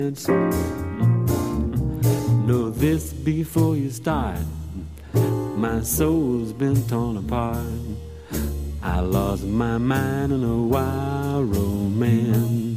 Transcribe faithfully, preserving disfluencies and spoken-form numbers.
Know this before you start. My soul's been torn apart. I lost my mind in a wild romance.